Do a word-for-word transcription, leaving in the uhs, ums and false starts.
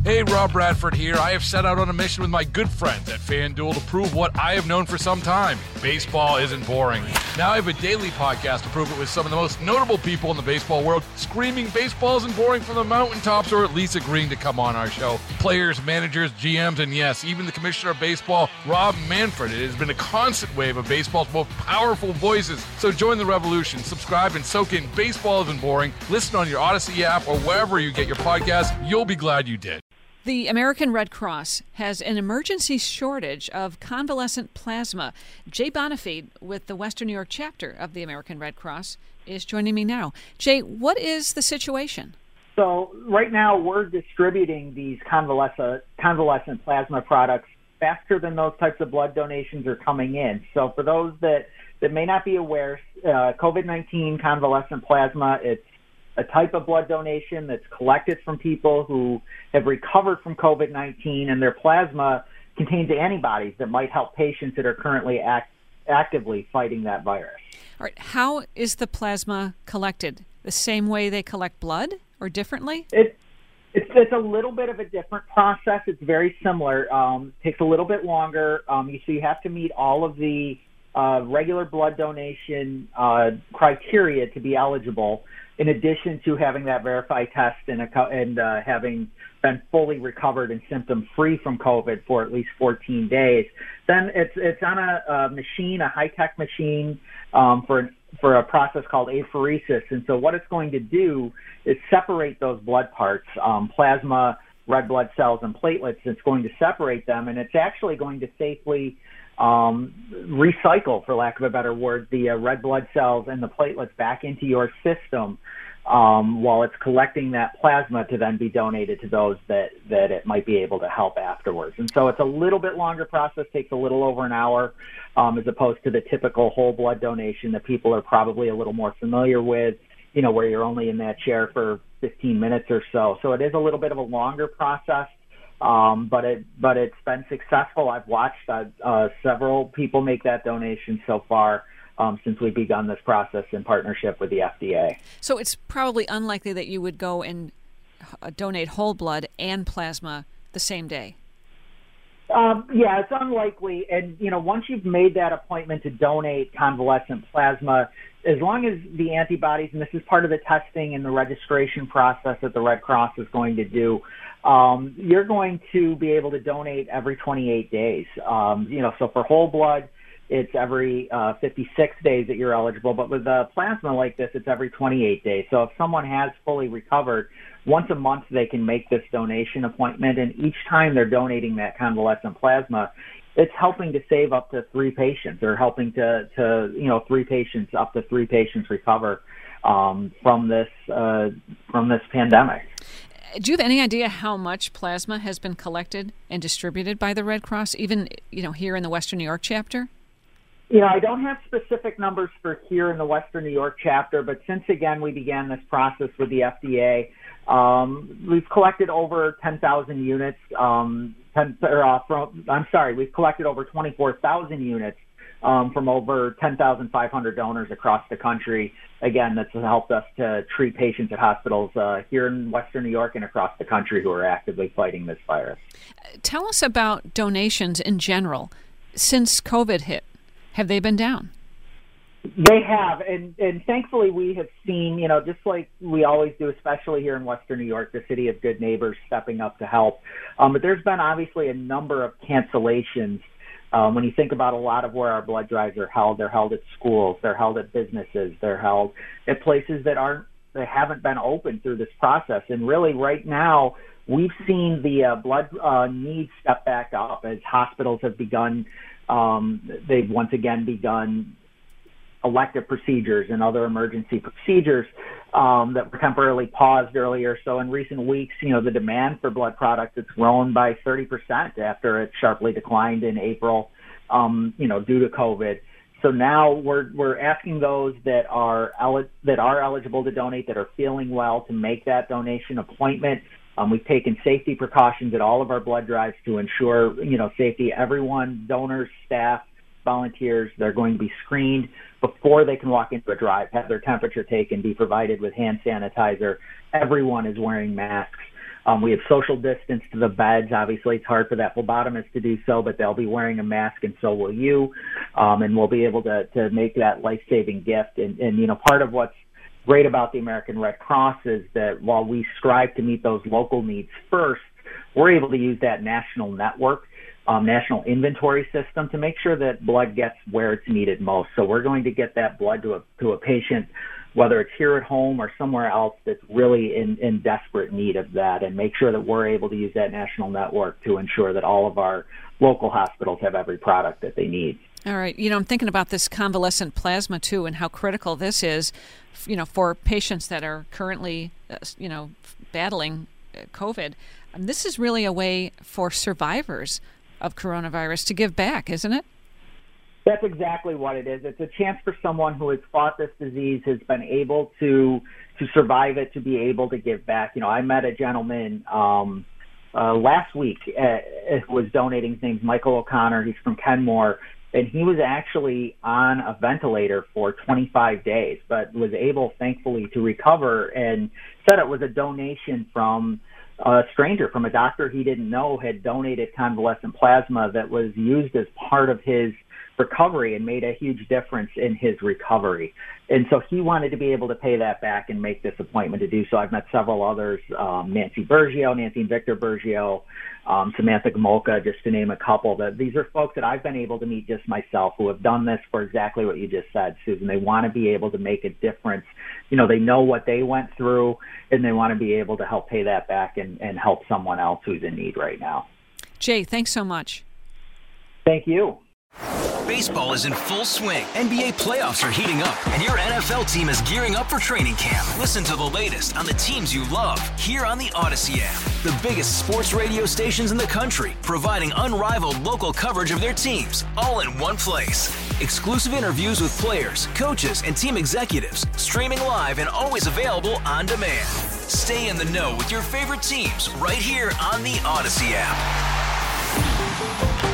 Hey, Rob Bradford here. I have set out on a mission with my good friends at FanDuel to prove what I have known for some time. Baseball isn't boring. Now I have a daily podcast to prove it with some of the most notable people in the baseball world, screaming baseball isn't boring from the mountaintops, or at least agreeing to come on our show. Players, managers, G Ms, and yes, even the commissioner of baseball, Rob Manfred. It has been a constant wave of baseball's most powerful voices. So join the revolution. Subscribe and soak in Baseball Isn't Boring. Listen on your Odyssey app or wherever you get your podcasts. You'll be glad you did. The American Red Cross has an emergency shortage of convalescent plasma. Jay Bonifade with the Western New York chapter of the American Red Cross is joining me now. Jay, what is the situation? So right now we're distributing these convalescent, convalescent plasma products faster than those types of blood donations are coming in. So for those that, that may not be aware, uh, COVID nineteen convalescent plasma, it's a type of blood donation that's collected from people who have recovered from COVID nineteen, and their plasma contains antibodies that might help patients that are currently act- actively fighting that virus. All right. How is the plasma collected? The same way they collect blood or differently? It, it's, it's a little bit of a different process. It's very similar. Um, takes a little bit longer. Um, you, so you have to meet all of the uh, regular blood donation uh, criteria to be eligible, in addition to having that verified test and, a, and uh, having been fully recovered and symptom-free from COVID for at least fourteen days. Then it's it's on a, a machine, a high-tech machine um, for, for a process called apheresis. And so what it's going to do is separate those blood parts, um, plasma, red blood cells, and platelets. It's going to separate them, and it's actually going to safely um, recycle, for lack of a better word, the uh, red blood cells and the platelets back into your system um, while it's collecting that plasma to then be donated to those that, that it might be able to help afterwards. And so it's a little bit longer process, takes a little over an hour, um, as opposed to the typical whole blood donation that people are probably a little more familiar with, you know, where you're only in that chair for fifteen minutes or so. So it is a little bit of a longer process. Um, but it, but it's been successful. I've watched uh, uh, several people make that donation so far um, since we've begun this process in partnership with the F D A. So it's probably unlikely that you would go and uh, donate whole blood and plasma the same day. Um, yeah, it's unlikely. And, you know, once you've made that appointment to donate convalescent plasma, as long as the antibodies, and this is part of the testing and the registration process that the Red Cross is going to do, um, you're going to be able to donate every twenty-eight days. Um, you know, so for whole blood, it's every uh, fifty-six days that you're eligible. But with uh, plasma like this, it's every twenty-eight days. So if someone has fully recovered, once a month they can make this donation appointment. And each time they're donating that convalescent plasma, it's helping to save up to three patients, or helping to, to you know, three patients, up to three patients recover um, from this uh, from this pandemic. Do you have any idea how much plasma has been collected and distributed by the Red Cross, even, you know, here in the Western New York chapter? You know, I don't have specific numbers for here in the Western New York chapter, but since, again, we began this process with the F D A, um, we've collected over ten thousand units. Um, ten, or, uh, from, I'm sorry, we've collected over twenty-four thousand units um, from over ten thousand five hundred donors across the country. Again, that's helped us to treat patients at hospitals uh, here in Western New York and across the country who are actively fighting this virus. Tell us about donations in general. Since COVID hit, have they been down? They have, and, and thankfully we have seen, you know, just like we always do, especially here in Western New York, the city of good neighbors stepping up to help. Um, but there's been obviously a number of cancellations. Um, when you think about a lot of where our blood drives are held, they're held at schools, they're held at businesses, they're held at places that aren't, that haven't been open through this process. And really right now, we've seen the uh, blood uh, needs step back up as hospitals have begun, um, they've once again begun elective procedures and other emergency procedures um, that were temporarily paused earlier. So in recent weeks, you know, the demand for blood products has grown by thirty percent after it sharply declined in April, um, you know, due to COVID. So now we're we're asking those that are eli- that are eligible to donate, that are feeling well, to make that donation appointment. Um, we've taken safety precautions at all of our blood drives to ensure, you know, safety. Everyone, donors, staff, volunteers, they're going to be screened before they can walk into a drive, have their temperature taken, be provided with hand sanitizer. Everyone is wearing masks. Um, we have social distance to the beds. Obviously, it's hard for that phlebotomist to do so, but they'll be wearing a mask, and so will you. Um, and we'll be able to, to make that life-saving gift. And, and, you know, part of what's great about the American Red Cross is that while we strive to meet those local needs first, we're able to use that national network, um, national inventory system to make sure that blood gets where it's needed most. So we're going to get that blood to a, to a patient, whether it's here at home or somewhere else that's really in, in desperate need of that, and make sure that we're able to use that national network to ensure that all of our local hospitals have every product that they need. All right. You know, I'm thinking about this convalescent plasma, too, and how critical this is, you know, for patients that are currently, uh, you know, battling COVID. Um, this is really a way for survivors of coronavirus to give back, isn't it? That's exactly what it is. It's a chance for someone who has fought this disease, has been able to to survive it, to be able to give back. You know, I met a gentleman um, uh, last week uh, who was donating things, Michael O'Connor. He's from Kenmore, and he was actually on a ventilator for twenty-five days, but was able, thankfully, to recover, and said it was a donation from a stranger, from a doctor he didn't know, had donated convalescent plasma that was used as part of his recovery and made a huge difference in his recovery. And so he wanted to be able to pay that back and make this appointment to do so. I've met several others, um, Nancy Bergio, Nancy and Victor Bergio, um, Samantha Gomolka, just to name a couple. That these are folks that I've been able to meet just myself who have done this for exactly what you just said, Susan. They want to be able to make a difference. You know, they know what they went through, and they want to be able to help pay that back and, and help someone else who's in need right now. Jay, thanks so much. Thank you. Baseball is in full swing. N B A playoffs are heating up, and your N F L team is gearing up for training camp. Listen to the latest on the teams you love here on the Odyssey app. The biggest sports radio stations in the country, providing unrivaled local coverage of their teams, all in one place. Exclusive interviews with players, coaches, and team executives, streaming live and always available on demand. Stay in the know with your favorite teams right here on the Odyssey app.